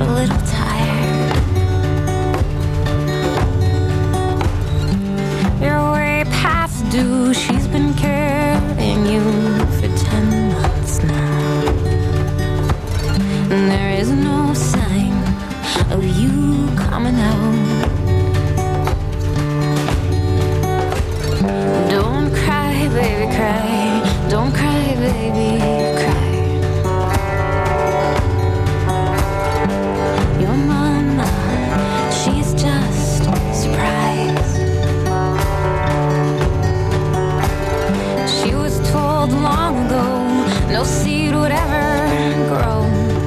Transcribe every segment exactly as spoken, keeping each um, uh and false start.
a little tired. You're way past due. She's been carrying you for ten months now, and there is no sign of you coming out. Don't cry, baby, cry. Don't cry, baby, cry. Your mama, she's just surprised. She was told long ago no seed would ever grow.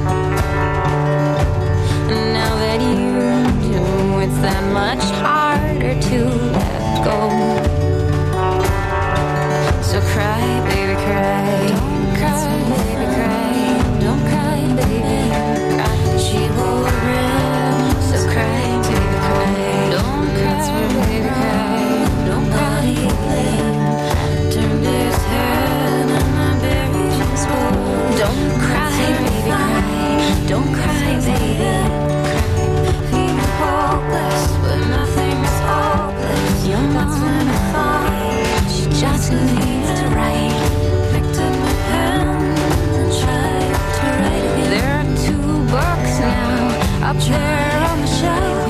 And now that you do, it's that much harder to let go. So cry, baby, cry. Don't cry, baby, cry. Don't cry, baby, cry. She will run. So cry, baby, cry. Don't cry, baby, cry. Don't cry, baby. Turned his head and I buried his boy. Don't cry, baby, cry. Don't cry, baby, cry. Feeling hopeless, but nothing is hopeless. Your mama thought she just needs to write. Picked up my pen and tried to write again. There are two books now up there on the shelf,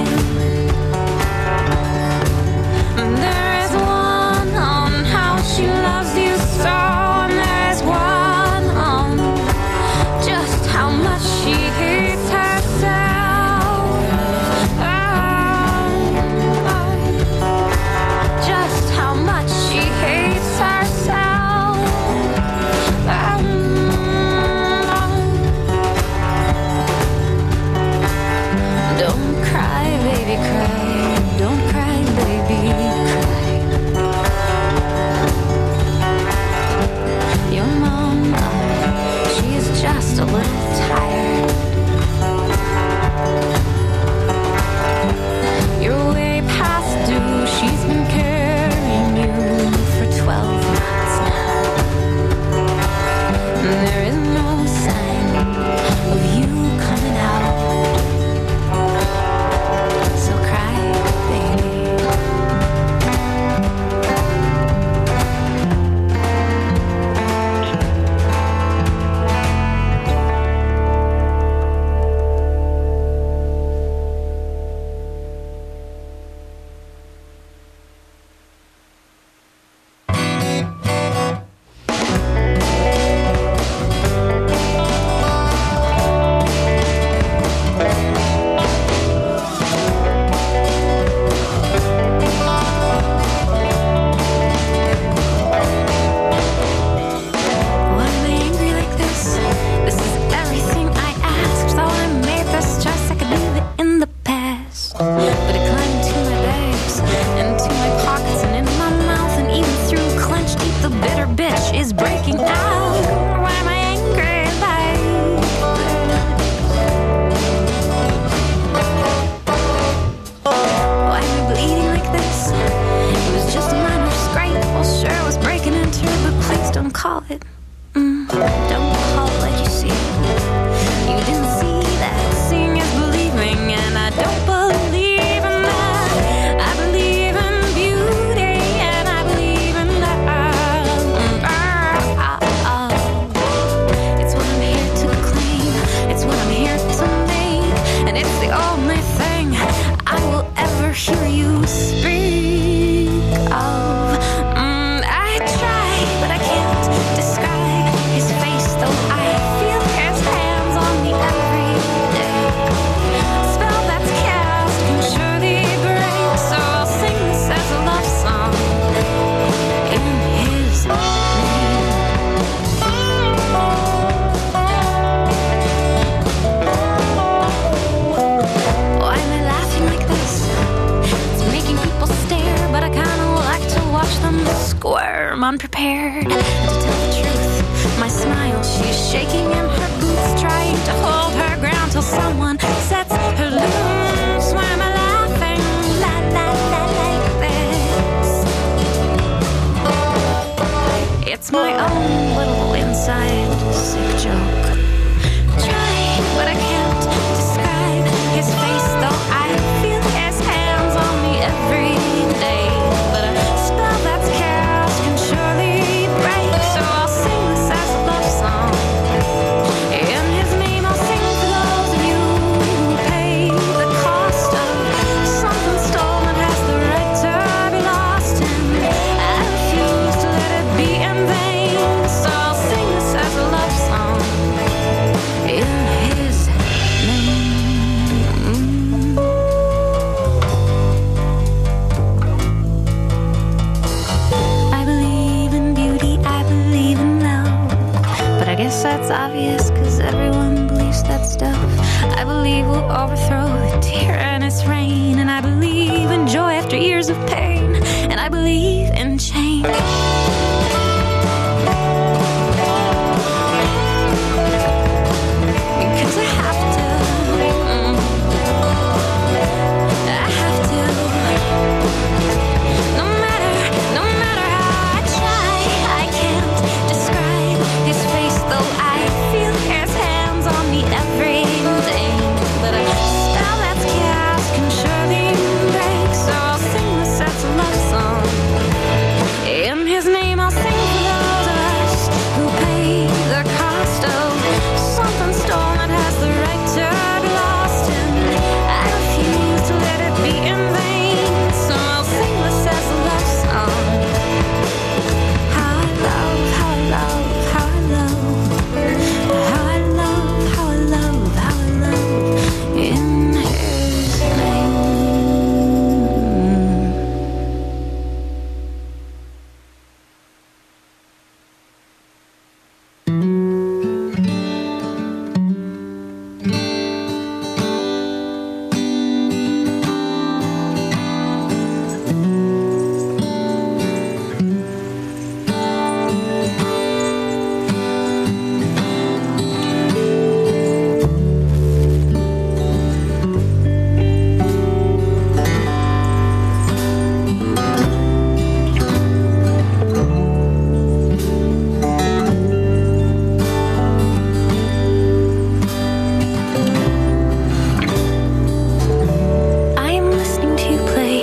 and there is one on how she loves you so, and there is one on just how much she hates herself. Oh, oh. Just how much she hates herself. Oh, oh. Don't cry, baby, cry. Don't cry, baby, cry. Your mama, she is just a little tired. You're way past due. She's been carrying you for twelve months now, and there is no sign of you coming out. So cry, baby. Why am I angry like this? This is everything I asked. Thought I made this choice, I could leave it in the past. But it climbed into my bags, into my pockets, and in my mouth, and even through clenched teeth, the bitter bitch is breaking out. Why am I angry like this? Why am I bleeding like this? It was just a minor scrape. Well, sure, it was breaking into it, but please don't call it. Mm, don't call it like you see it. You didn't see that. Seeing is believing, and I don't believe in that. I believe in beauty, and I believe in love. Mm, oh, oh. It's what I'm here to claim. It's what I'm here to make, and it's the only thing I will ever hear you speak of. Mm, I try, but I can't describe his face, though I feel his hands on me every day. Spell that's cast can surely break, so I'll sing this as a love song in his name. Why am I laughing like this? It's making people stare, but I kinda like to watch them squirm unprepared. And to tell the truth, my smile, she's shaking in her boots, trying to hold her ground till someone sets her loose. Why am I laughing la la la like this? It's my own little inside sick joke. Try, but I can't describe guess that's obvious, cause everyone believes that stuff. I believe we'll overthrow the tyrannous reign, and I believe in joy after years of pain, and I believe in change. Because I have to, mm, I have to. No matter, no matter how I try, I can't describe his face, though I feel his hands on me every day. But a spell that's cast can surely break, so I'll sing this as a love song. In his name I'll sing for those of us who pay the cost of something stolen that has the right to be lost, and I refuse to let it be in vain, so I'll sing this as a love song. How I love, how I love, how I love, how I love, how I love, how I love in his name. I'm listening to you play.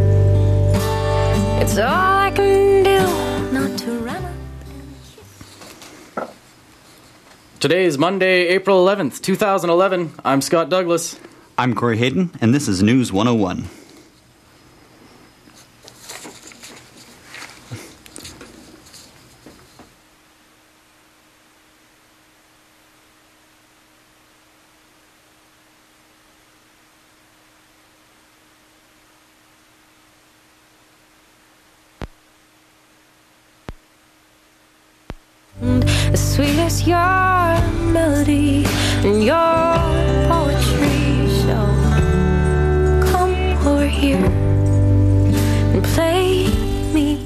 It's all I can do not to run up. Today is Monday, April eleventh, twenty eleven. I'm Scott Douglas. I'm Corey Hayden, and this is News one oh one. As sweet as your melody and your poetry, so come over here and play me.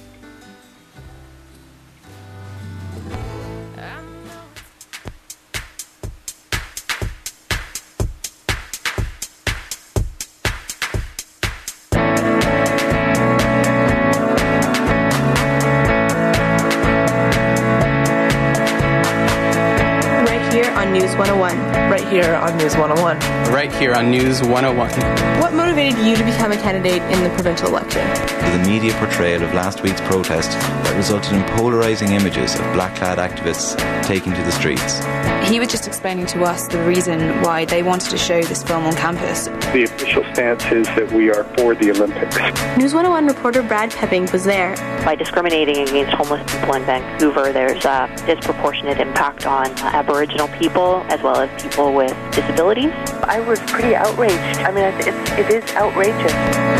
On News one oh one. Right here on News one oh one. Right here on News one oh one. What motivated you to become a candidate in the provincial election? The media portrayal of last week's protest that resulted in polarising images of black-clad activists taking to the streets. He was just explaining to us the reason why they wanted to show this film on campus. The official stance is that we are for the Olympics. News one oh one reporter Brad Pepping was there. By discriminating against homeless people in Vancouver, there's a disproportionate impact on uh, Aboriginal people as well as people with disabilities. I was pretty outraged. I mean, it's, it is outrageous.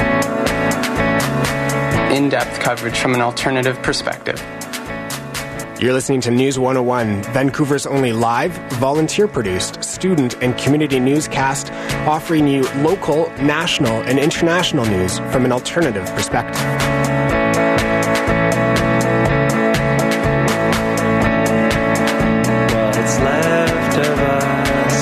In-depth coverage from an alternative perspective. You're listening to News one oh one, Vancouver's only live, volunteer-produced, student and community newscast, offering you local, national, and international news from an alternative perspective. What's left of us?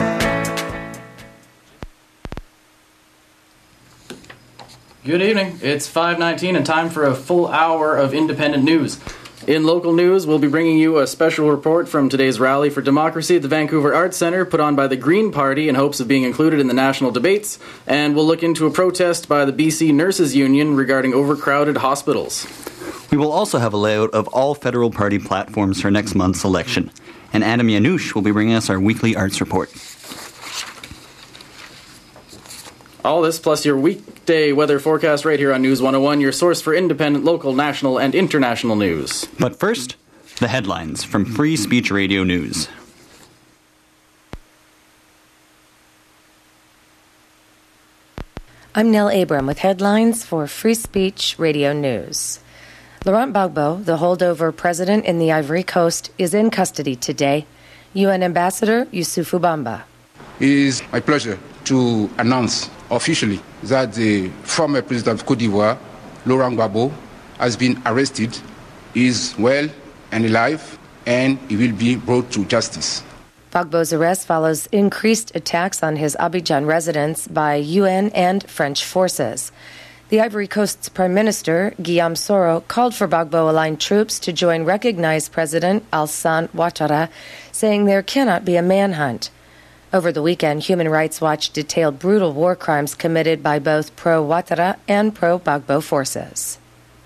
Good evening. It's five nineteen and time for a full hour of independent news. In local news, we'll be bringing you a special report from today's Rally for Democracy at the Vancouver Arts Centre, put on by the Green Party in hopes of being included in the national debates, and we'll look into a protest by the B C Nurses Union regarding overcrowded hospitals. We will also have a layout of all federal party platforms for next month's election, and Adam Yanush will be bringing us our weekly arts report. All this plus your weekday weather forecast right here on News one oh one, your source for independent, local, national, and international news. But first, the headlines from Free Speech Radio News. I'm Nell Abram with headlines for Free Speech Radio News. Laurent Gbagbo, the holdover president in the Ivory Coast, is in custody today. U N Ambassador Youssoufou Bamba. It is my pleasure to announce officially that the former president of Côte d'Ivoire, Laurent Gbagbo, has been arrested, is well and alive, and he will be brought to justice. Gbagbo's arrest follows increased attacks on his Abidjan residence by U N and French forces. The Ivory Coast's Prime Minister, Guillaume Soro, called for Gbagbo-aligned troops to join recognized President Alassane Ouattara, saying there cannot be a manhunt. Over the weekend, Human Rights Watch detailed brutal war crimes committed by both pro-Ouattara and pro-Gbagbo forces.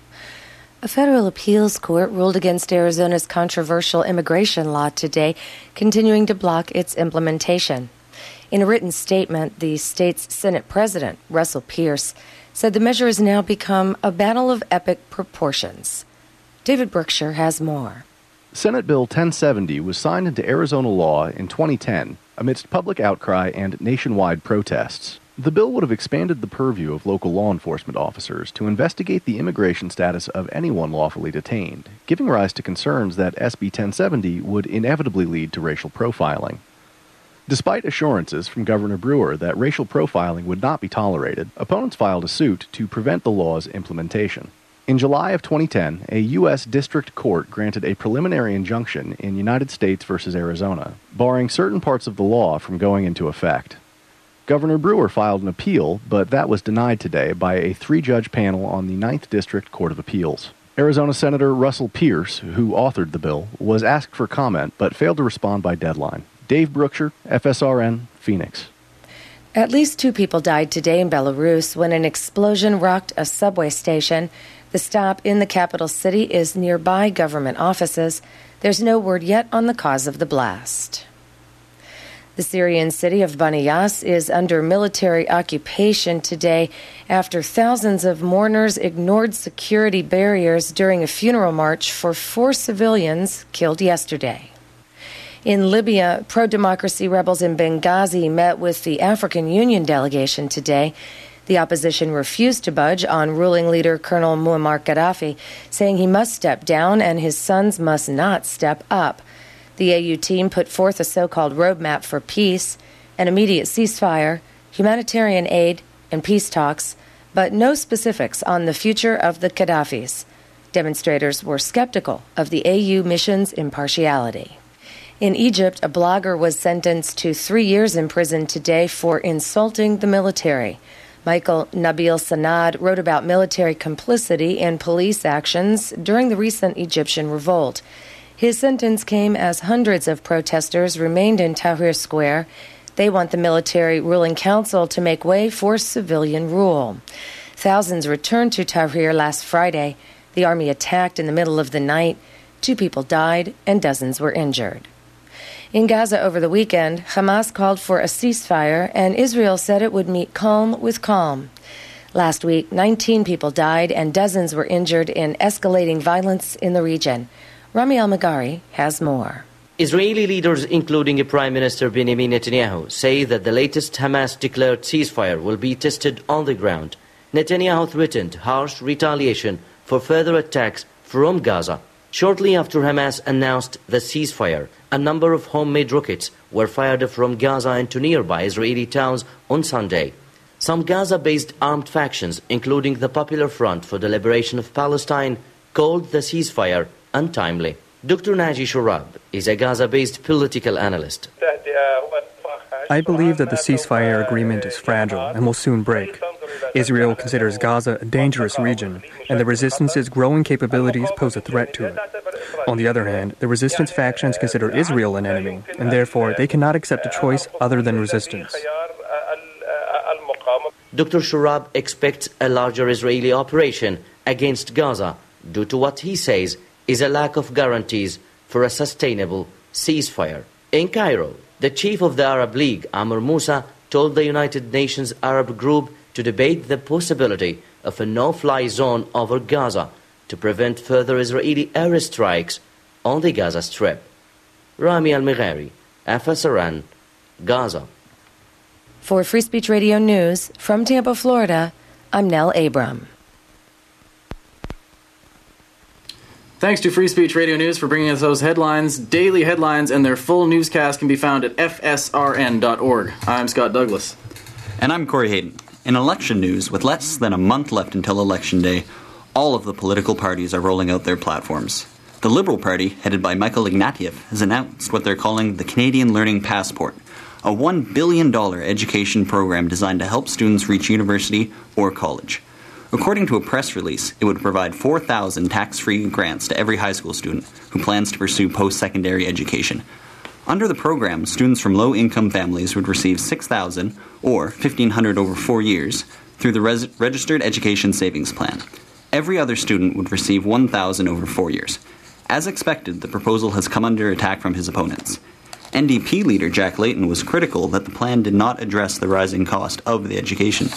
A federal appeals court ruled against Arizona's controversial immigration law today, continuing to block its implementation. In a written statement, the state's Senate President, Russell Pierce, said the measure has now become a battle of epic proportions. David Brookshire has more. Senate Bill ten seventy was signed into Arizona law in twenty ten amidst public outcry and nationwide protests. The bill would have expanded the purview of local law enforcement officers to investigate the immigration status of anyone lawfully detained, giving rise to concerns that S B ten seventy would inevitably lead to racial profiling. Despite assurances from Governor Brewer that racial profiling would not be tolerated, opponents filed a suit to prevent the law's implementation. In July of twenty ten, a U S district court granted a preliminary injunction in United States versus Arizona, barring certain parts of the law from going into effect. Governor Brewer filed an appeal, but that was denied today by a three-judge panel on the ninth District Court of Appeals. Arizona Senator Russell Pierce, who authored the bill, was asked for comment but failed to respond by deadline. Dave Brookshire, F S R N, Phoenix. At least two people died today in Belarus when an explosion rocked a subway station. The stop in the capital city is nearby government offices. There's no word yet on the cause of the blast. The Syrian city of Bani Yas is under military occupation today after thousands of mourners ignored security barriers during a funeral march for four civilians killed yesterday. In Libya, pro-democracy rebels in Benghazi met with the African Union delegation today. The opposition refused to budge on ruling leader Colonel Muammar Gaddafi, saying he must step down and his sons must not step up. The A U team put forth a so-called roadmap for peace, an immediate ceasefire, humanitarian aid, and peace talks, but no specifics on the future of the Gaddafis. Demonstrators were skeptical of the A U mission's impartiality. In Egypt, a blogger was sentenced to three years in prison today for insulting the military. Michael Nabil Sanad wrote about military complicity in police actions during the recent Egyptian revolt. His sentence came as hundreds of protesters remained in Tahrir Square. They want the military ruling council to make way for civilian rule. Thousands returned to Tahrir last Friday. The army attacked in the middle of the night. Two people died and dozens were injured. In Gaza over the weekend, Hamas called for a ceasefire and Israel said it would meet calm with calm. Last week, nineteen people died and dozens were injured in escalating violence in the region. Rami Al-Magari has more. Israeli leaders, including Prime Minister Benjamin Netanyahu, say that the latest Hamas-declared ceasefire will be tested on the ground. Netanyahu threatened harsh retaliation for further attacks from Gaza. Shortly after Hamas announced the ceasefire, a number of homemade rockets were fired from Gaza into nearby Israeli towns on Sunday. Some Gaza-based armed factions, including the Popular Front for the Liberation of Palestine, called the ceasefire untimely. Doctor Naji Shurab is a Gaza-based political analyst. I believe that the ceasefire agreement is fragile and will soon break. Israel considers Gaza a dangerous region, and the resistance's growing capabilities pose a threat to it. On the other hand, the resistance factions consider Israel an enemy, and therefore they cannot accept a choice other than resistance. Doctor Shurab expects a larger Israeli operation against Gaza due to what he says is a lack of guarantees for a sustainable ceasefire. In Cairo, the chief of the Arab League, Amr Moussa, told the United Nations Arab Group to debate the possibility of a no-fly zone over Gaza to prevent further Israeli airstrikes on the Gaza Strip. Rami Al-Maghari, F S R N, Gaza. For Free Speech Radio News, from Tampa, Florida, I'm Nell Abram. Thanks to Free Speech Radio News for bringing us those headlines. Daily headlines and their full newscast can be found at f s r n dot org. I'm Scott Douglas. And I'm Corey Hayden. In election news, with less than a month left until Election Day, all of the political parties are rolling out their platforms. The Liberal Party, headed by Michael Ignatieff, has announced what they're calling the Canadian Learning Passport, a one billion dollars education program designed to help students reach university or college. According to a press release, it would provide four thousand tax-free grants to every high school student who plans to pursue post-secondary education. Under the program, students from low-income families would receive six thousand dollars or fifteen hundred dollars over four years through the Res- Registered Education Savings Plan. Every other student would receive one thousand dollars over four years. As expected, the proposal has come under attack from his opponents. N D P leader Jack Layton was critical that the plan did not address the rising cost of the education.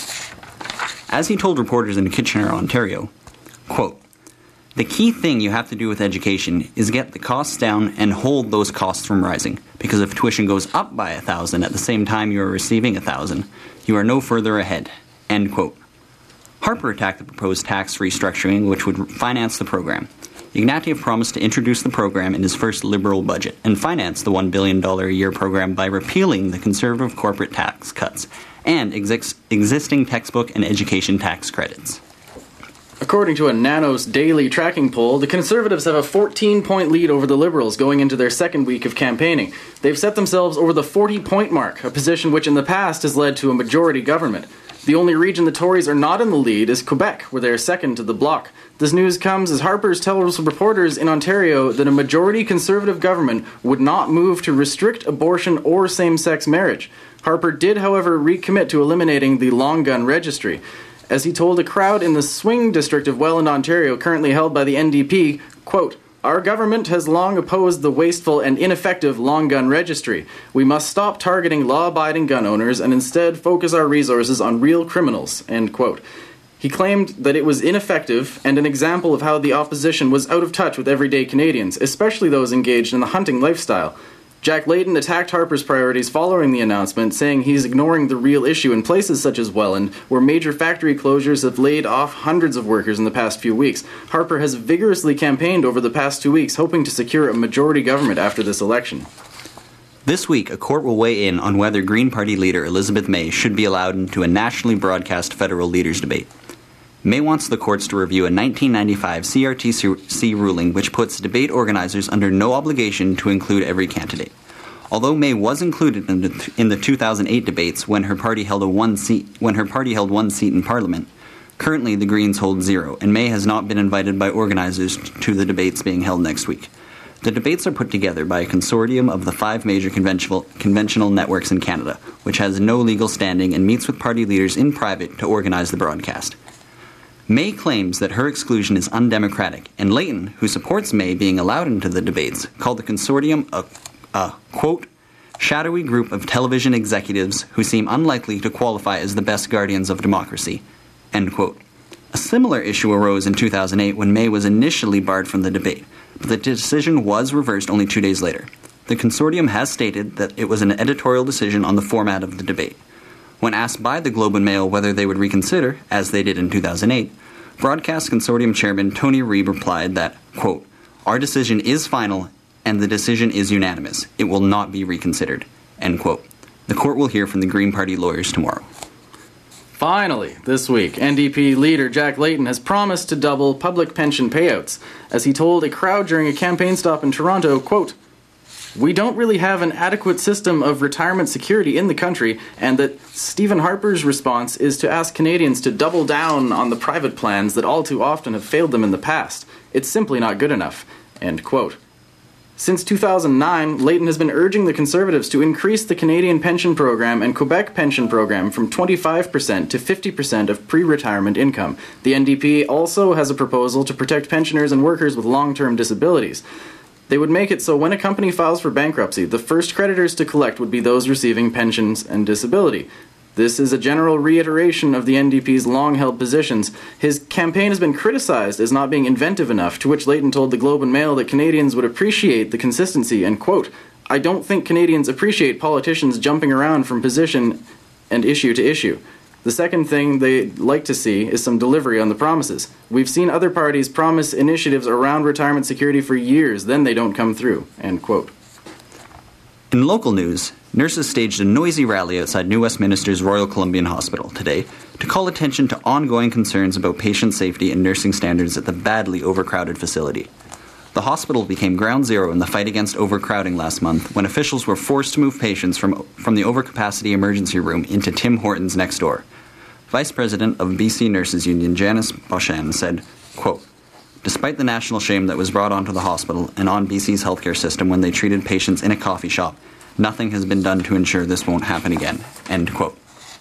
As he told reporters in Kitchener, Ontario, quote, "The key thing you have to do with education is get the costs down and hold those costs from rising, because if tuition goes up by a thousand at the same time you are receiving a thousand, you are no further ahead." End quote. Harper attacked the proposed tax restructuring, which would finance the program. Ignatieff promised to introduce the program in his first Liberal budget and finance the one billion dollars a year program by repealing the Conservative corporate tax cuts and exi- existing textbook and education tax credits. According to a Nanos daily tracking poll, the Conservatives have a fourteen-point lead over the Liberals going into their second week of campaigning. They've set themselves over the forty-point mark, a position which in the past has led to a majority government. The only region the Tories are not in the lead is Quebec, where they are second to the Bloc. This news comes as Harper's tells reporters in Ontario that a majority Conservative government would not move to restrict abortion or same-sex marriage. Harper did, however, recommit to eliminating the long gun registry. As he told a crowd in the Swing district of Welland, Ontario, currently held by the N D P, quote, "Our government has long opposed the wasteful and ineffective long gun registry. We must stop targeting law-abiding gun owners and instead focus our resources on real criminals," end quote. He claimed that it was ineffective and an example of how the opposition was out of touch with everyday Canadians, especially those engaged in the hunting lifestyle. Jack Layton attacked Harper's priorities following the announcement, saying he's ignoring the real issue in places such as Welland, where major factory closures have laid off hundreds of workers in the past few weeks. Harper has vigorously campaigned over the past two weeks, hoping to secure a majority government after this election. This week, a court will weigh in on whether Green Party leader Elizabeth May should be allowed into a nationally broadcast federal leaders' debate. May wants the courts to review a nineteen ninety-five C R T C ruling which puts debate organizers under no obligation to include every candidate. Although May was included in the, in the two thousand eight debates when her party held a one seat when her party held one seat in Parliament, currently the Greens hold zero, and May has not been invited by organizers to the debates being held next week. The debates are put together by a consortium of the five major conventional, conventional networks in Canada, which has no legal standing and meets with party leaders in private to organize the broadcast. May claims that her exclusion is undemocratic, and Layton, who supports May being allowed into the debates, called the consortium a, a, quote, shadowy group of television executives who seem unlikely to qualify as the best guardians of democracy, end quote. A similar issue arose in two thousand eight when May was initially barred from the debate, but the decision was reversed only two days later. The consortium has stated that it was an editorial decision on the format of the debate. When asked by the Globe and Mail whether they would reconsider, as they did in two thousand eight, Broadcast Consortium Chairman Tony Reeb replied that, quote, "Our decision is final and the decision is unanimous. It will not be reconsidered," end quote. The court will hear from the Green Party lawyers tomorrow. Finally, this week, N D P leader Jack Layton has promised to double public pension payouts, as he told a crowd during a campaign stop in Toronto, quote, "We don't really have an adequate system of retirement security in the country," and that Stephen Harper's response is to ask Canadians to double down on the private plans that all too often have failed them in the past. It's simply not good enough, end quote. Since two thousand nine, Layton has been urging the Conservatives to increase the Canadian pension program and Quebec pension program from twenty-five percent to fifty percent of pre-retirement income. The N D P also has a proposal to protect pensioners and workers with long-term disabilities. They would make it so when a company files for bankruptcy, the first creditors to collect would be those receiving pensions and disability. This is a general reiteration of the N D P's long-held positions. His campaign has been criticized as not being inventive enough, to which Layton told the Globe and Mail that Canadians would appreciate the consistency and, quote, "I don't think Canadians appreciate politicians jumping around from position and issue to issue," The second thing they'd like to see is some delivery on the promises. We've seen other parties promise initiatives around retirement security for years, then they don't come through." End quote. In local news, nurses staged a noisy rally outside New Westminster's Royal Columbian Hospital today to call attention to ongoing concerns about patient safety and nursing standards at the badly overcrowded facility. The hospital became ground zero in the fight against overcrowding last month when officials were forced to move patients from, from the overcapacity emergency room into Tim Hortons next door. Vice President of B C Nurses Union Janice Beauchamp said, quote, "Despite the national shame that was brought onto the hospital and on B C's healthcare system when they treated patients in a coffee shop, nothing has been done to ensure this won't happen again." End quote.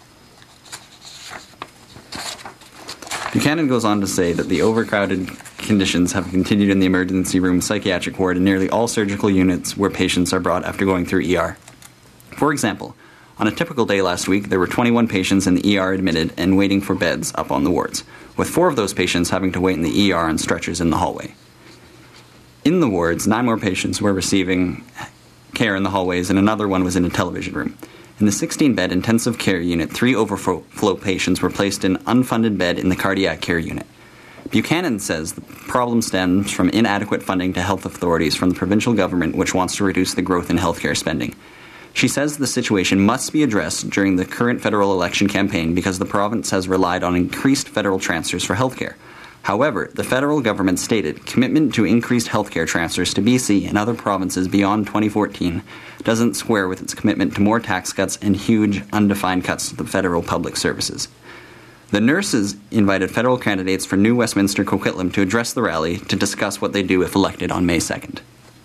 Buchanan goes on to say that the overcrowded conditions have continued in the emergency room, psychiatric ward, and nearly all surgical units where patients are brought after going through E R. For example, on a typical day last week, there were twenty-one patients in the E R admitted and waiting for beds up on the wards, with four of those patients having to wait in the E R on stretchers in the hallway. In the wards, nine more patients were receiving care in the hallways, and another one was in a television room. In the sixteen-bed intensive care unit, three overflow patients were placed in unfunded bed in the cardiac care unit. Buchanan says the problem stems from inadequate funding to health authorities from the provincial government, which wants to reduce the growth in healthcare spending. She says the situation must be addressed during the current federal election campaign because the province has relied on increased federal transfers for healthcare. However, the federal government stated commitment to increased healthcare transfers to B C and other provinces beyond twenty fourteen doesn't square with its commitment to more tax cuts and huge, undefined cuts to the federal public services. The nurses invited federal candidates for New Westminster Coquitlam to address the rally to discuss what they do if elected on May second.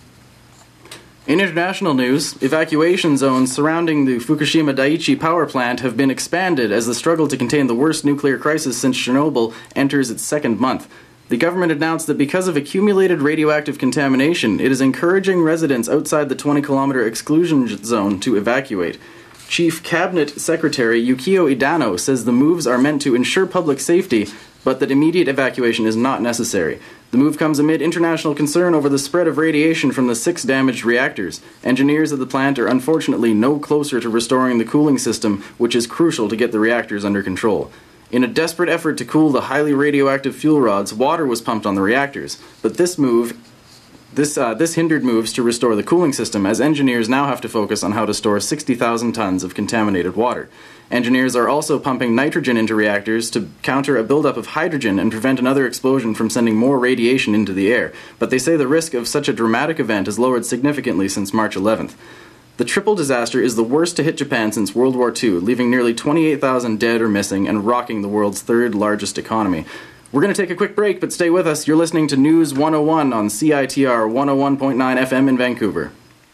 In international news, evacuation zones surrounding the Fukushima Daiichi power plant have been expanded as the struggle to contain the worst nuclear crisis since Chernobyl enters its second month. The government announced that because of accumulated radioactive contamination, it is encouraging residents outside the twenty kilometer exclusion zone to evacuate. Chief Cabinet Secretary Yukio Idano says the moves are meant to ensure public safety, but that immediate evacuation is not necessary. The move comes amid international concern over the spread of radiation from the six damaged reactors. Engineers at the plant are unfortunately no closer to restoring the cooling system, which is crucial to get the reactors under control. In a desperate effort to cool the highly radioactive fuel rods, water was pumped on the reactors, but this move This, uh, this hindered moves to restore the cooling system, as engineers now have to focus on how to store sixty thousand tons of contaminated water. Engineers are also pumping nitrogen into reactors to counter a buildup of hydrogen and prevent another explosion from sending more radiation into the air, but they say the risk of such a dramatic event has lowered significantly since March eleventh. The triple disaster is the worst to hit Japan since World War Two, leaving nearly twenty-eight thousand dead or missing and rocking the world's third largest economy. We're going to take a quick break, but stay with us. You're listening to News one oh one on C I T R one oh one point nine F M in Vancouver.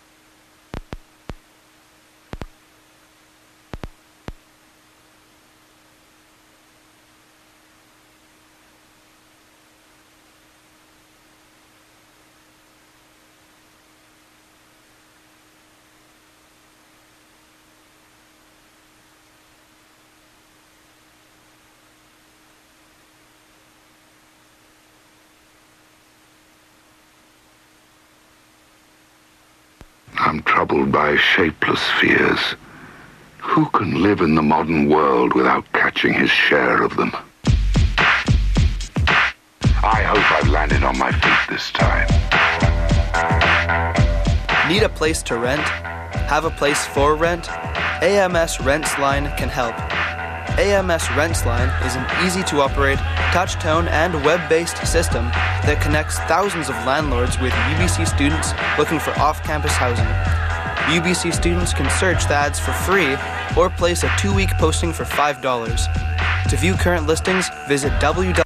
I'm troubled by shapeless fears. Who can live in the modern world without catching his share of them? I hope I've landed on my feet this time. Need a place to rent? Have a place for rent? A M S Rentsline can help. A M S Rentsline is an easy-to-operate, touch-tone, and web-based system that connects thousands of landlords with U B C students looking for off-campus housing. U B C students can search the ads for free or place a two-week posting for five dollars. To view current listings, visit w w w.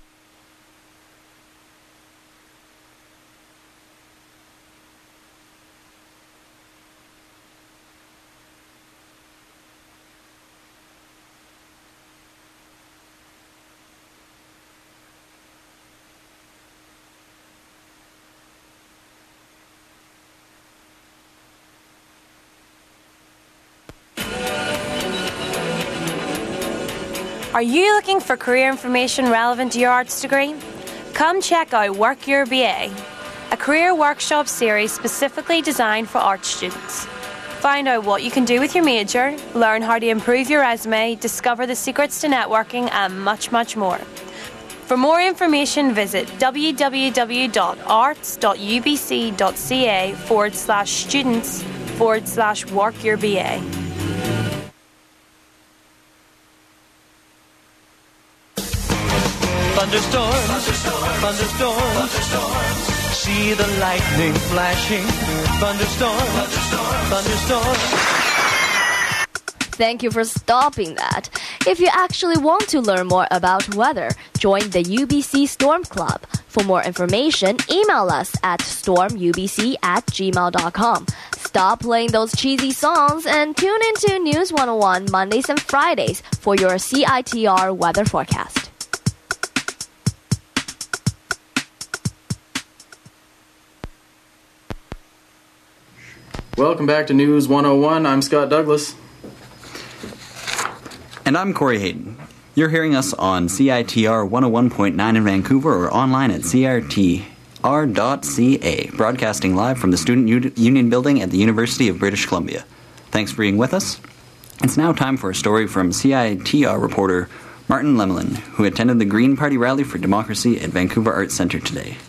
Are you looking for career information relevant to your arts degree? Come check out Work Your B A, a career workshop series specifically designed for art students. Find out what you can do with your major, learn how to improve your resume, discover the secrets to networking, and much, much more. For more information, visit www.arts.ubc.ca forward slash students forward slash work your B A. Thunderstorms, thunderstorms, thunderstorms. See the lightning flashing. Thunderstorms, thunderstorms. Thank you for stopping that. If you actually want to learn more about weather, join the U B C Storm Club. For more information, email us at stormubc at gmail dot com. Stop playing those cheesy songs and tune into News one oh one Mondays and Fridays for your C I T R weather forecast. Welcome back to News one oh one. I'm Scott Douglas. And I'm Corey Hayden. You're hearing us on C I T R one oh one point nine in Vancouver or online at C R T R dot C A, broadcasting live from the Student U- Union Building at the University of British Columbia. Thanks for being with us. It's now time for a story from C I T R reporter Martin Lemelin, who attended the Green Party rally for democracy at Vancouver Arts Centre today.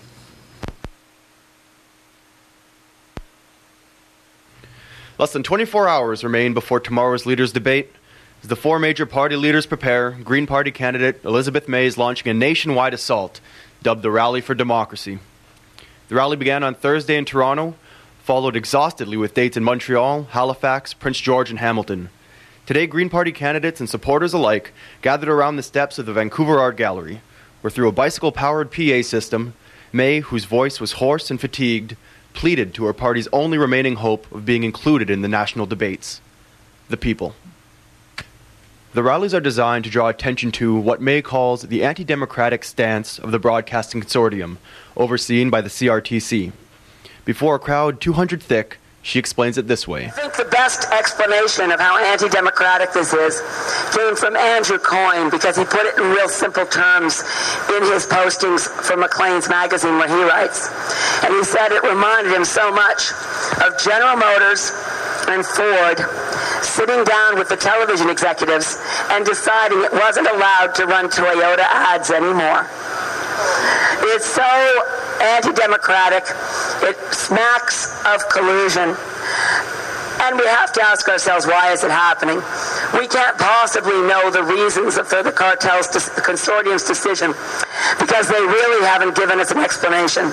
Less than twenty-four hours remain before tomorrow's leaders' debate. As the four major party leaders prepare, Green Party candidate Elizabeth May is launching a nationwide assault, dubbed the Rally for Democracy. The rally began on Thursday in Toronto, followed exhaustively with dates in Montreal, Halifax, Prince George, and Hamilton. Today, Green Party candidates and supporters alike gathered around the steps of the Vancouver Art Gallery, where through a bicycle-powered P A system, May, whose voice was hoarse and fatigued, pleaded to her party's only remaining hope of being included in the national debates: the people. The rallies are designed to draw attention to what May calls the anti-democratic stance of the Broadcasting Consortium, overseen by the C R T C. Before a crowd two hundred thick, she explains it this way. I think the best explanation of how anti-democratic this is came from Andrew Coyne, because he put it in real simple terms in his postings for Maclean's magazine where he writes. And he said it reminded him so much of General Motors and Ford sitting down with the television executives and deciding it wasn't allowed to run Toyota ads anymore. It's so anti-democratic, it smacks of collusion, and we have to ask ourselves, why is it happening? We can't possibly know the reasons for the cartel's, the consortium's decision, because they really haven't given us an explanation.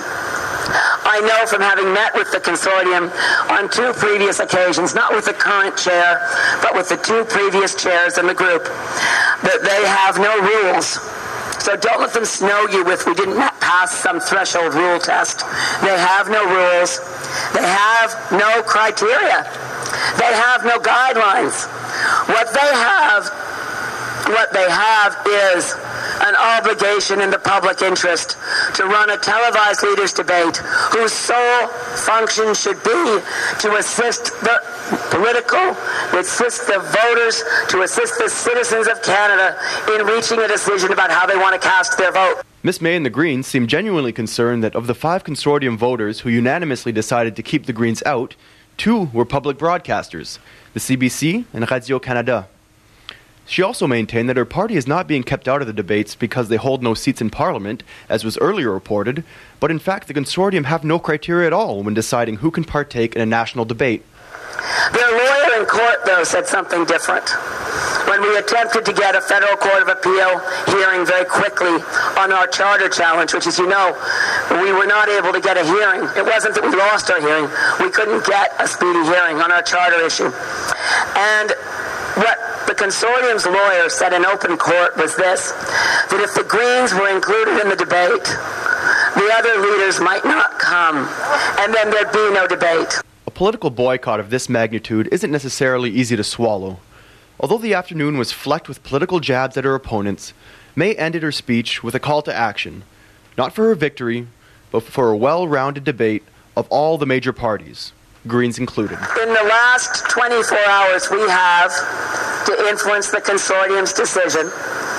I know from having met with the consortium on two previous occasions, not with the current chair, but with the two previous chairs in the group, that they have no rules. So don't let them snow you with, we didn't pass some threshold rule test. They have no rules. They have no criteria. They have no guidelines. What they have, what they have is an obligation in the public interest to run a televised leaders debate whose sole function should be to assist the political, to assist the voters, to assist the citizens of Canada in reaching a decision about how they want to cast their vote. Miss May and the Greens seem genuinely concerned that of the five consortium voters who unanimously decided to keep the Greens out, two were public broadcasters, the C B C and Radio-Canada. She also maintained that her party is not being kept out of the debates because they hold no seats in Parliament, as was earlier reported, but in fact the consortium have no criteria at all when deciding who can partake in a national debate. Their lawyer in court, though, said something different. When we attempted to get a federal court of appeal hearing very quickly on our charter challenge, which, as you know, we were not able to get a hearing. It wasn't that we lost our hearing. We couldn't get a speedy hearing on our charter issue. And what the consortium's lawyer said in open court was this, that if the Greens were included in the debate, the other leaders might not come, and then there'd be no debate. A political boycott of this magnitude isn't necessarily easy to swallow. Although the afternoon was flecked with political jabs at her opponents, May ended her speech with a call to action, not for her victory, but for a well-rounded debate of all the major parties, Greens included. In the last twenty-four hours we have to influence the consortium's decision.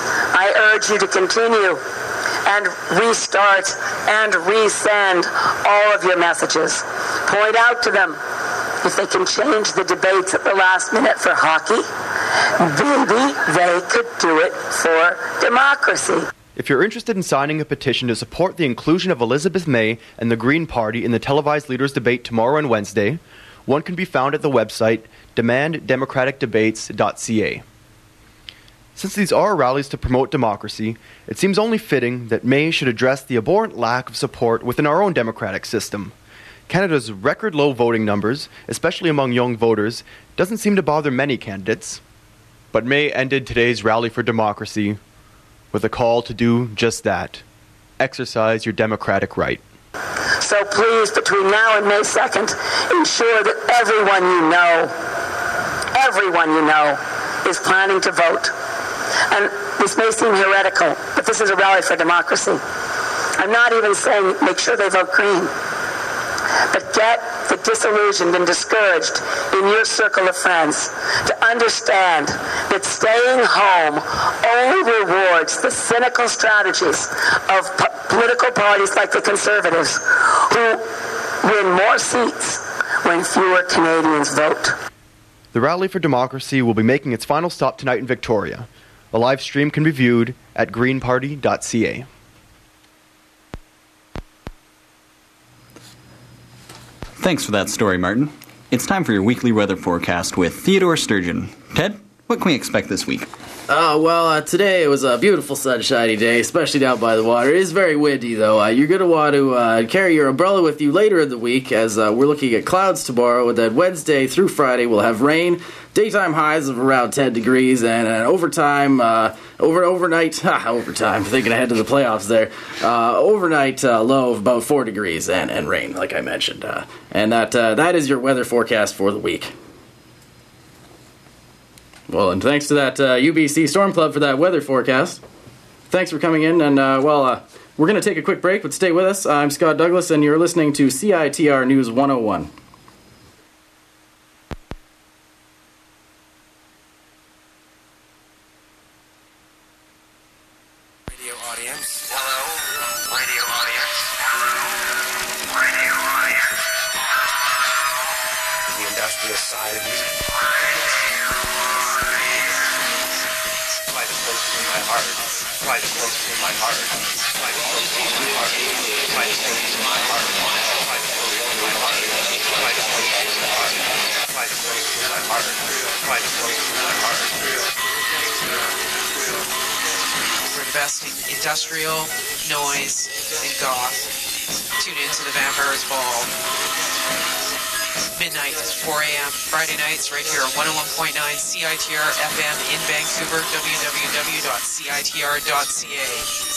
I urge you to continue and restart and resend all of your messages. Point out to them if they can change the debates at the last minute for hockey, maybe they could do it for democracy. If you're interested in signing a petition to support the inclusion of Elizabeth May and the Green Party in the televised leaders' debate tomorrow and Wednesday, one can be found at the website demand democratic debates dot c a. Since these are rallies to promote democracy, it seems only fitting that May should address the abhorrent lack of support within our own democratic system. Canada's record low voting numbers, especially among young voters, doesn't seem to bother many candidates. But May ended today's rally for democracy with a call to do just that. Exercise your democratic right. So please, between now and May second, ensure that everyone you know, everyone you know, is planning to vote. And this may seem heretical, but this is a rally for democracy. I'm not even saying make sure they vote Green. But get the disillusioned and discouraged in your circle of friends to understand that staying home only rewards the cynical strategies of po- political parties like the Conservatives, who win more seats when fewer Canadians vote. The Rally for Democracy will be making its final stop tonight in Victoria. A live stream can be viewed at green party dot c a. Thanks for that story, Martin. It's time for your weekly weather forecast with Theodore Sturgeon. Ted, what can we expect this week? Uh, well, uh, today it was a beautiful sunshiny day, especially down by the water. It is very windy, though. Uh, you're going to want to uh, carry your umbrella with you later in the week, as uh, we're looking at clouds tomorrow, and then Wednesday through Friday we'll have rain, daytime highs of around ten degrees, and an overtime, uh, over overnight, ha, overtime, thinking ahead to the playoffs there, uh, overnight uh, low of about four degrees, and, and rain, like I mentioned. Uh, and that uh, that is your weather forecast for the week. Well, and thanks to that uh, U B C Storm Club for that weather forecast. Thanks for coming in, and, uh, well, uh, we're going to take a quick break, but stay with us. I'm Scott Douglas, and you're listening to C I T R News one oh one. Radio audience. Hello, radio audience. Hello, radio audience. The industrial side of music. My heart, quite close to my heart, quite close to my heart, quite close to my heart, quite close to my heart, quite close to my heart, quite close to my heart, quite close to my heart. We're the best in industrial, noise, and goth. Tune in to the Vampires Ball. Midnight, four a.m. Friday nights, right here on one oh one point nine C I T R F M in Vancouver, w w w dot c i t r dot c a.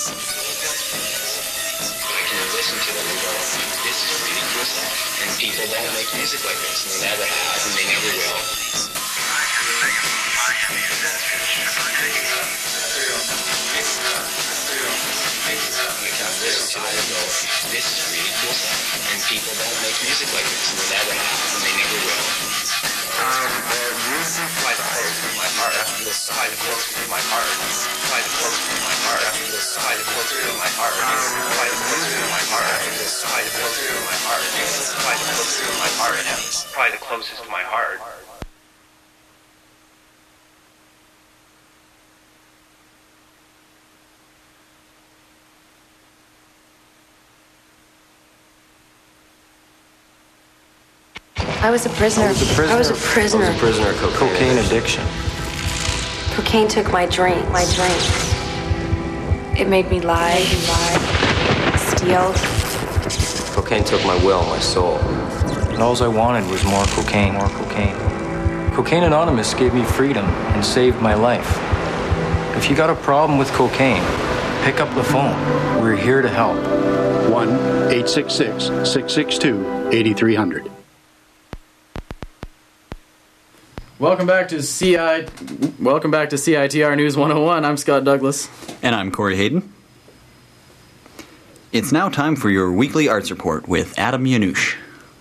I can listen to them and go, this is really cool stuff. And people don't make music like this, and they never have, and they never will. You can listen to them and go, this is really cool stuff. And people don't make music like this, and they never have, and they never will. Um, the music quite close to my heart. After this, quite close to my heart. Quite close to my heart. After this, quite close to my heart. Quite close to my heart. After this, quite close to my heart. Quite close to my heart. Quite closest to my heart. I was a prisoner. I was a prisoner. I was a prisoner. I was a prisoner of cocaine, cocaine addiction. Cocaine took my drink, my drinks. It made me lie, made me lie, steal. Cocaine took my will, my soul. And all I wanted was more cocaine, more cocaine. Cocaine Anonymous gave me freedom and saved my life. If you got a problem with cocaine, pick up the phone. We're here to help. one eight six six, six six two, eight three zero zero. Welcome back to C I. Welcome back to C I T R News one oh one. I'm Scott Douglas, and I'm Corey Hayden. It's now time for your weekly arts report with Adam Yanush.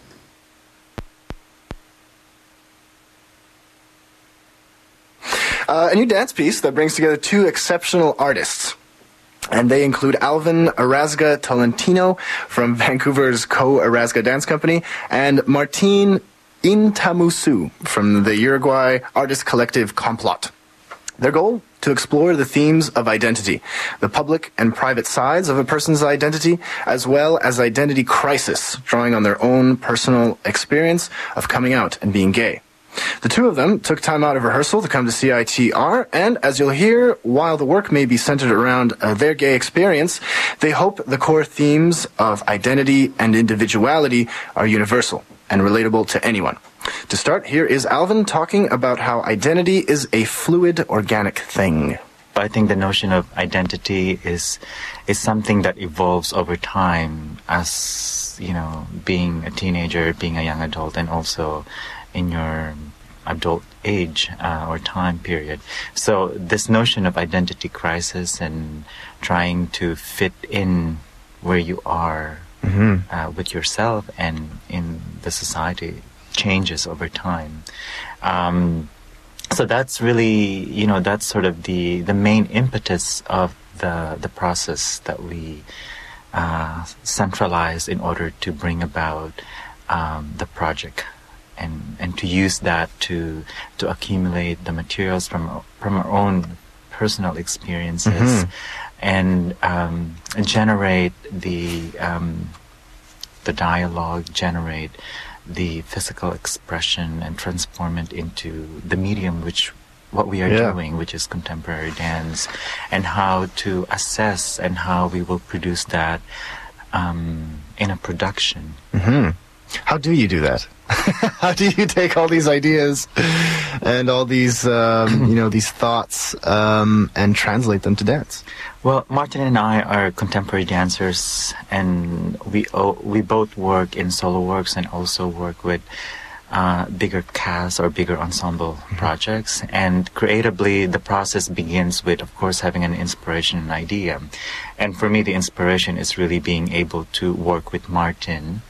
Uh, a new dance piece that brings together two exceptional artists. And they include Alvin Arazga Tolentino from Vancouver's Co Arazga Dance Company and Martine Intamusu from the Uruguay artist collective Complot. Their goal? To explore the themes of identity, the public and private sides of a person's identity, as well as identity crisis, drawing on their own personal experience of coming out and being gay. The two of them took time out of rehearsal to come to C I T R, and as you'll hear, while the work may be centered around uh, their gay experience, they hope the core themes of identity and individuality are universal and relatable to anyone. To start, here is Alvin talking about how identity is a fluid, organic thing. I think the notion of identity is is something that evolves over time as, you know, being a teenager, being a young adult, and also in your adult age uh, or time period. So this notion of identity crisis and trying to fit in where you are mm-hmm. uh, with yourself and in the society changes over time. Um, so that's really, you know, that's sort of the, the main impetus of the the process that we uh, centralize in order to bring about um, the project, and and to use that to to accumulate the materials from from our own personal experiences, mm-hmm. and um, generate the um, the dialogue, generate the physical expression, and transform it into the medium which what we are yeah. doing, which is contemporary dance, and how to assess and how we will produce that um, in a production. Mm-hmm. How do you do that? How do you take all these ideas and all these, um, you know, these thoughts um, and translate them to dance? Well, Martin and I are contemporary dancers, and we oh, we both work in solo works and also work with uh, bigger casts or bigger ensemble mm-hmm. projects. And creatively, the process begins with, of course, having an inspiration and idea. And for me, the inspiration is really being able to work with Martin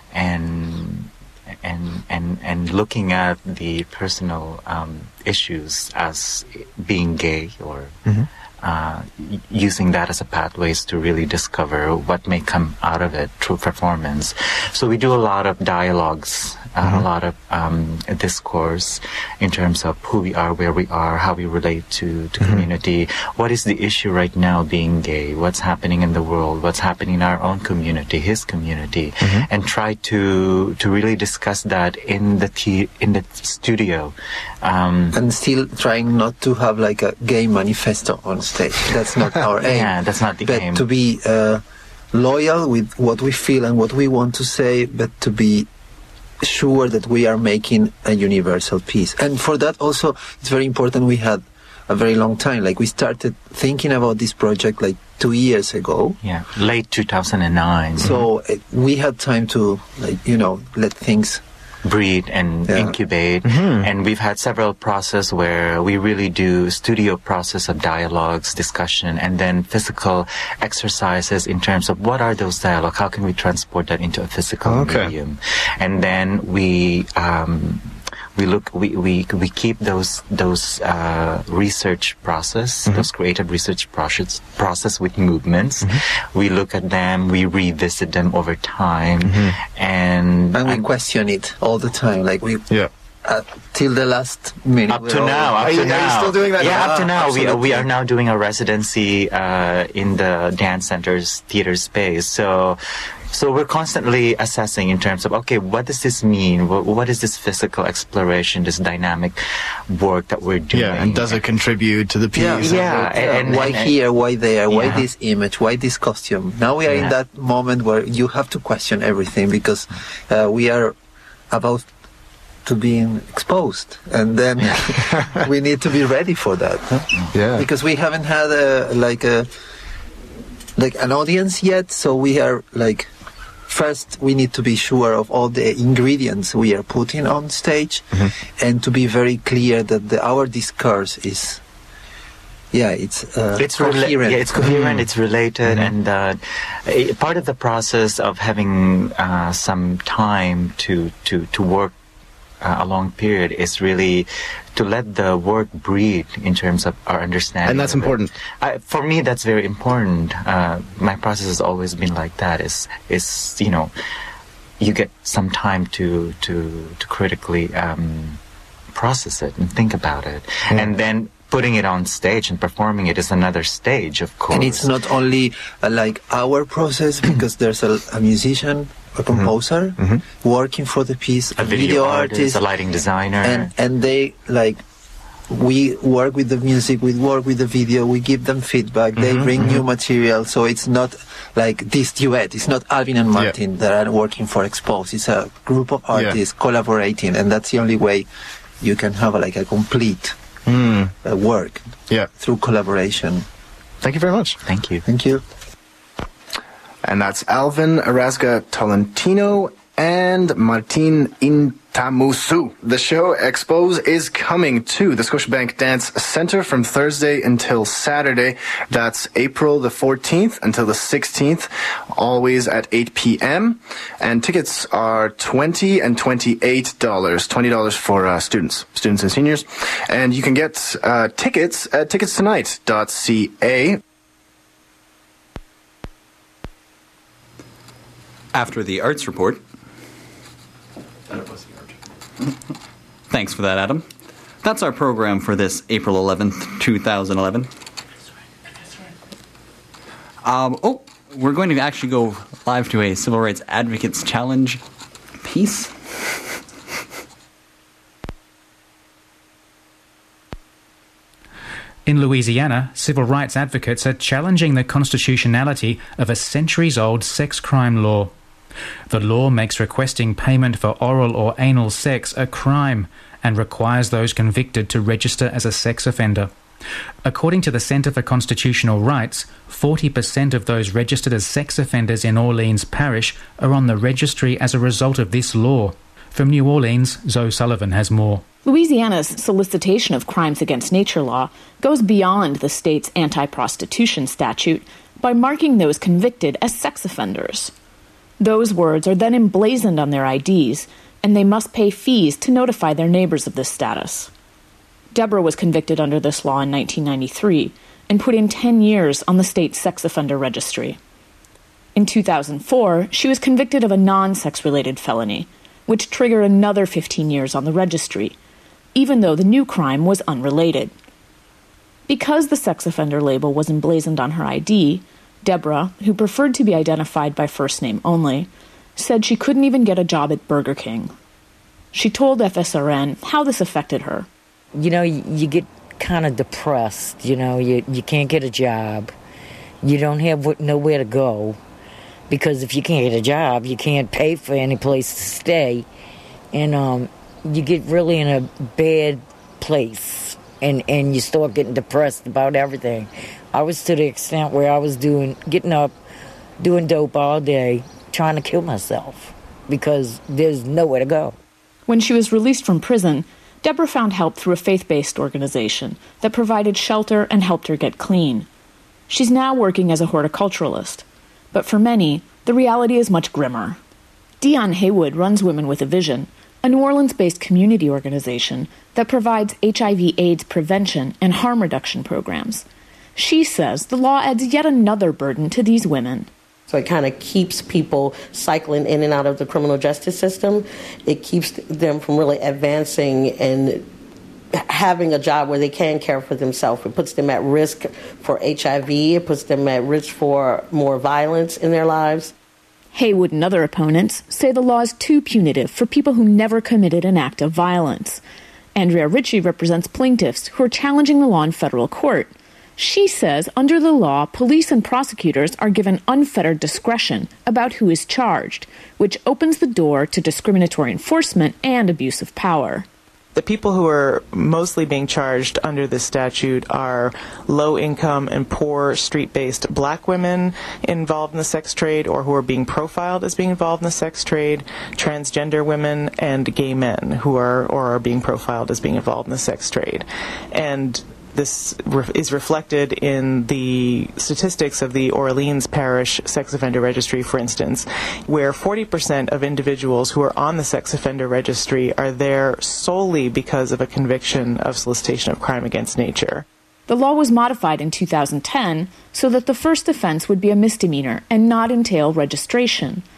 and and and and looking at the personal um, issues as being gay, or mm-hmm. uh, using that as a pathways to really discover what may come out of it through performance. So we do a lot of dialogues, uh, mm-hmm. a lot of um, discourse in terms of who we are, where we are, how we relate to, to mm-hmm. community. What is the issue right now being gay? What's happening in the world? What's happening in our own community, his community? Mm-hmm. And try to to really discuss that in the t- in the studio. Um, and still trying not to have like a gay manifesto on stage. That's not our aim. Yeah, that's not the but aim. To be uh, loyal with what we feel and what we want to say, but to be sure that we are making a universal piece. And for that also, it's very important. We had a very long time. Like we started thinking about this project like two years ago. Yeah, late two thousand nine. So uh, we had time to, like, you know, let things breed and yeah. incubate. Mm-hmm. And we've had several processes where we really do studio process of dialogues, discussion, and then physical exercises in terms of what are those dialogues, how can we transport that into a physical okay. medium. And then we um, we look we, we we keep those those uh, research process, mm-hmm. those creative research process process with movements. Mm-hmm. We look at them, we revisit them over time, mm-hmm. and and we and question it all the time. Like we yeah. Uh, till the last minute. Up to now, up are to you, now. Are you still doing that? Yeah, now? up to now. Absolutely. We we are now doing a residency uh, in the Dance Center's theater space. So. So we're constantly assessing in terms of, okay, what does this mean? What, what is this physical exploration, this dynamic work that we're doing? Yeah, and does it contribute to the piece? Yeah, yeah. And, and, why and, here, why there, yeah. why this image, why this costume? Now we are yeah. in that moment where you have to question everything, because uh, we are about to being exposed, and then yeah. we need to be ready for that. Huh? Yeah, because we haven't had a like a like an audience yet, so we are like. First, we need to be sure of all the ingredients we are putting on stage, mm-hmm. and to be very clear that the, our discourse is, yeah, it's uh, it's coherent. Rela- yeah, it's coherent. Mm-hmm. It's related, mm-hmm. and uh, a, part of the process of having uh, some time to to to work uh, a long period is really to let the work breathe in terms of our understanding. And that's important. I, for me, that's very important. Uh, my process has always been like that. Is is you know, you get some time to to to critically um, process it and think about it, mm. and then putting it on stage and performing it is another stage, of course. And it's not only uh, like our process, because there's a, a musician, a composer, mm-hmm. working for the piece, a, a video, video artist, artist, a lighting designer, and and they like. We work with the music, we work with the video, we give them feedback, they mm-hmm, bring mm-hmm. new material, so it's not like this duet, it's not Alvin and Martin yeah. that are working for Expose, it's a group of artists yeah. collaborating, and that's the only way you can have a, like a complete mm. uh, work yeah. through collaboration. Thank you very much. Thank you. Thank you. And that's Alvin Erasga Tolentino and Martin Intamusu. The show Expose is coming to the Scotiabank Dance Center from Thursday until Saturday. That's April the fourteenth until the sixteenth, always at eight p.m. And tickets are twenty dollars and twenty-eight dollars. twenty dollars for uh, students, students and seniors. And you can get uh, tickets at tickets tonight dot c a. After the arts report. Thanks for that, Adam. That's our program for this April eleventh, twenty eleven. Um, oh, we're going to actually go live to a Civil Rights Advocates Challenge piece. In Louisiana, civil rights advocates are challenging the constitutionality of a centuries-old sex crime law. The law makes requesting payment for oral or anal sex a crime and requires those convicted to register as a sex offender. According to the Center for Constitutional Rights, forty percent of those registered as sex offenders in Orleans Parish are on the registry as a result of this law. From New Orleans, Zoe Sullivan has more. Louisiana's solicitation of crimes against nature law goes beyond the state's anti-prostitution statute by marking those convicted as sex offenders. Those words are then emblazoned on their I Ds, and they must pay fees to notify their neighbors of this status. Deborah was convicted under this law in nineteen ninety-three and put in ten years on the state's sex offender registry. In two thousand four, she was convicted of a non-sex-related felony, which triggered another fifteen years on the registry, even though the new crime was unrelated. Because the sex offender label was emblazoned on her I D, Deborah, who preferred to be identified by first name only, said she couldn't even get a job at Burger King. She told F S R N how this affected her. You know, you, you get kind of depressed, you know, you, you can't get a job. You don't have nowhere to go, because if you can't get a job, you can't pay for any place to stay. And um, you get really in a bad place, and, and you start getting depressed about everything. I was to the extent where I was doing, getting up, doing dope all day, trying to kill myself because there's nowhere to go. When she was released from prison, Deborah found help through a faith-based organization that provided shelter and helped her get clean. She's now working as a horticulturalist, but for many, the reality is much grimmer. Dion Haywood runs Women with a Vision, a New Orleans-based community organization that provides H I V AIDS prevention and harm reduction programs. She says the law adds yet another burden to these women. So it kind of keeps people cycling in and out of the criminal justice system. It keeps them from really advancing and having a job where they can care for themselves. It puts them at risk for H I V. It puts them at risk for more violence in their lives. Haywood and other opponents say the law is too punitive for people who never committed an act of violence. Andrea Ritchie represents plaintiffs who are challenging the law in federal court. She says under the law, police and prosecutors are given unfettered discretion about who is charged, which opens the door to discriminatory enforcement and abuse of power. The people who are mostly being charged under this statute are low-income and poor street-based black women involved in the sex trade or who are being profiled as being involved in the sex trade, transgender women, and gay men who are or are being profiled as being involved in the sex trade. And this is reflected in the statistics of the Orleans Parish Sex Offender Registry, for instance, where forty percent of individuals who are on the sex offender registry are there solely because of a conviction of solicitation of crime against nature. The law was modified in two thousand ten so that the first offense would be a misdemeanor and not entail registration.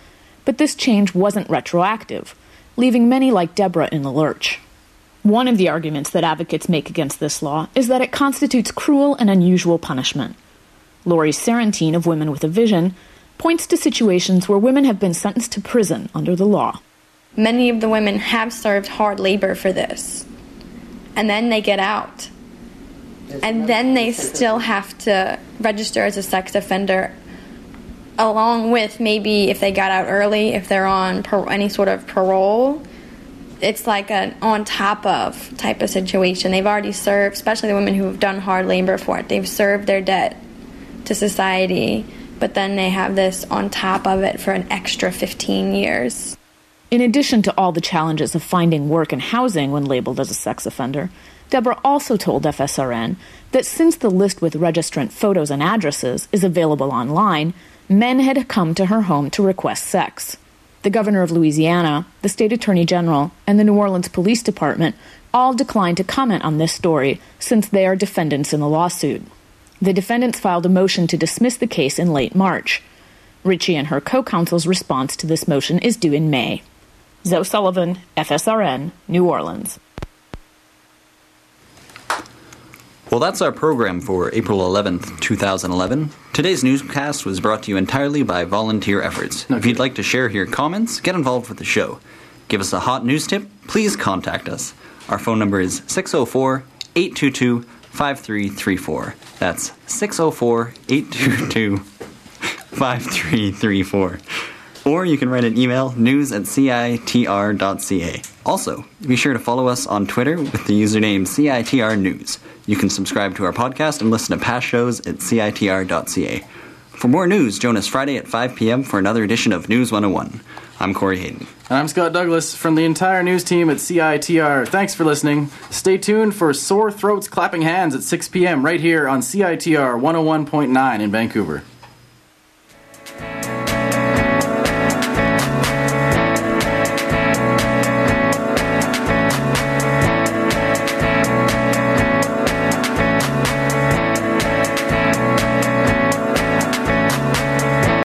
but this change wasn't retroactive, leaving many like Deborah in the lurch. One of the arguments that advocates make against this law is that it constitutes cruel and unusual punishment. Lori Sarantine of Women with a Vision points to situations where women have been sentenced to prison under the law. Many of the women have served hard labor for this, and then they get out. And then they still have to register as a sex offender, along with maybe if they got out early, if they're on par- any sort of parole. It's like an on top of type of situation. They've already served, especially the women who have done hard labor for it, they've served their debt to society, but then they have this on top of it for an extra fifteen years. In addition to all the challenges of finding work and housing when labeled as a sex offender, Deborah also told F S R N that since the list with registrant photos and addresses is available online, men had come to her home to request sex. The governor of Louisiana, the state attorney general, and the New Orleans Police Department all declined to comment on this story since they are defendants in the lawsuit. The defendants filed a motion to dismiss the case in late March. Ritchie and her co-counsel's response to this motion is due in May. Zoe Sullivan, F S R N, New Orleans. Well, that's our program for April eleventh, twenty eleven. Today's newscast was brought to you entirely by volunteer efforts. Okay. If you'd like to share your comments, get involved with the show. Give us a hot news tip, please contact us. Our phone number is six oh four, eight two two, five three three four. That's six oh four, eight two two, five three three four. Or you can write an email, news at C I T R dot C A. Also, be sure to follow us on Twitter with the username C I T R News. You can subscribe to our podcast and listen to past shows at C I T R dot C A. For more news, join us Friday at five p.m. for another edition of News one oh one. I'm Corey Hayden. And I'm Scott Douglas from the entire news team at C I T R. Thanks for listening. Stay tuned for Sore Throats Clapping Hands at six p.m. right here on C I T R one oh one point nine in Vancouver.